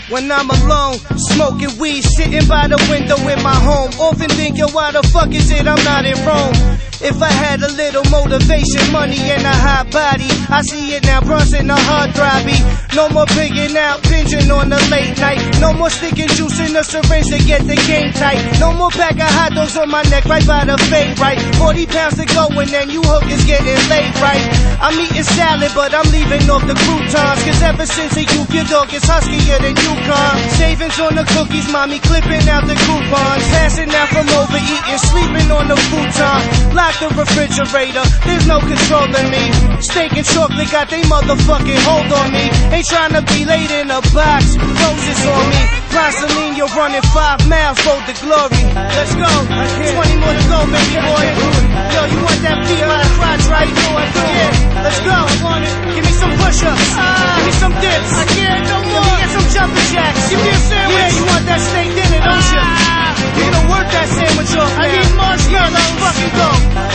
When I'm alone, smoking weed, sitting by the window in my home. Often think, yo, why the fuck is it I'm not in Rome? If I had a little motivation, money and a hot body, I see it now, Bronson, a hard throbby. No more pigging out, binging on the late night. No more sticking juice in the syringe to get the game tight. No more pack of hot dogs on my neck, right by the fade, right? 40 pounds to go and then you hookers getting laid, right? I'm eating salad, but I'm leaving off the croutons. Cause ever since a youth, your dog is huskier than Yukon. Savings on the cookies, mommy clipping out the coupons. Passing out from overeating, sleeping on the futon. Lock the refrigerator, there's no controlling me. Steak and chocolate got they motherfucking hold on me. Ain't trying to be laid in a box, roses on me. Gasoline, you're running 5 miles, road to glory. Let's go, 20 more to go, baby boy. Yo, you want that beat by the crotch, right? Yeah, let's go. Give me some push-ups, give me some dips. I can't no more. Let me get some jumping jacks. Give me a sandwich. Yeah, you want that steak dinner, don't you? You gonna work that sandwich off. I need marshmallows. Let's fucking go.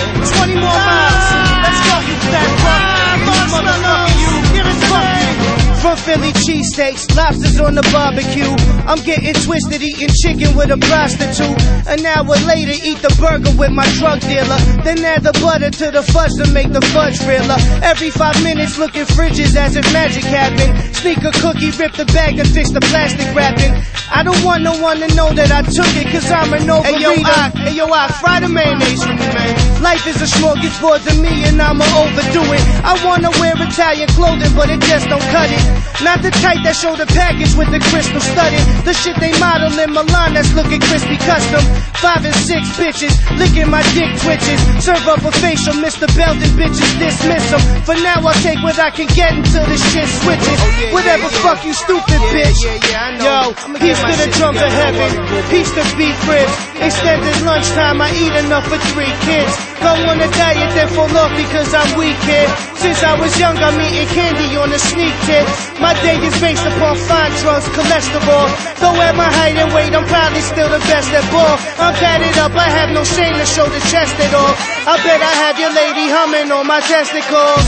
20 more miles. Let's go, you fat fuck. You motherfucking you. Give it to me. From Philly cheesesteaks, lobsters on the barbecue. I'm getting twisted, eating chicken with a prostitute. An hour later, eat the burger with my drug dealer. Then add the butter to the fudge to make the fudge realer. Every 5 minutes, looking fridges as if magic happened. Sneak a cookie, rip the bag and fix the plastic wrapping. I don't want no one to know that I took it, cause I'm an overeater. Hey yo, I fry the mayonnaise for me, man. Life is a smorgasbord to me and I'ma overdo it. I wanna wear Italian clothing, but it just don't cut it. Not the type that show the package with the crystal studded. The shit they model in Milan that's looking crispy custom. 5 and 6 bitches, licking my dick twitches. Serve up a facial, Mr. Belton bitches, dismiss them. For now I'll take what I can get until this shit switches. Whatever, fuck you stupid bitch. Yo, peace to the drums of heaven, peace to beef ribs. Extended lunchtime, I eat enough for 3 kids. Go on a diet then fall off because I'm weak, kid. Since I was young, I'm eating candy on a sneak tip. My day is based upon fine drugs, cholesterol. Though at my height and weight, I'm probably still the best at ball. I'm padded up, I have no shame to show the chest at all. I bet I have your lady humming on my testicles.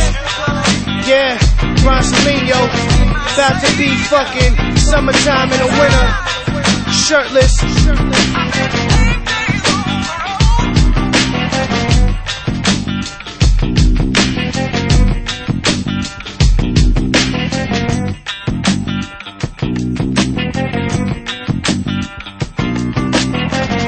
Yeah, Bronsolino, about to be fucking summertime in the winter. Shirtless.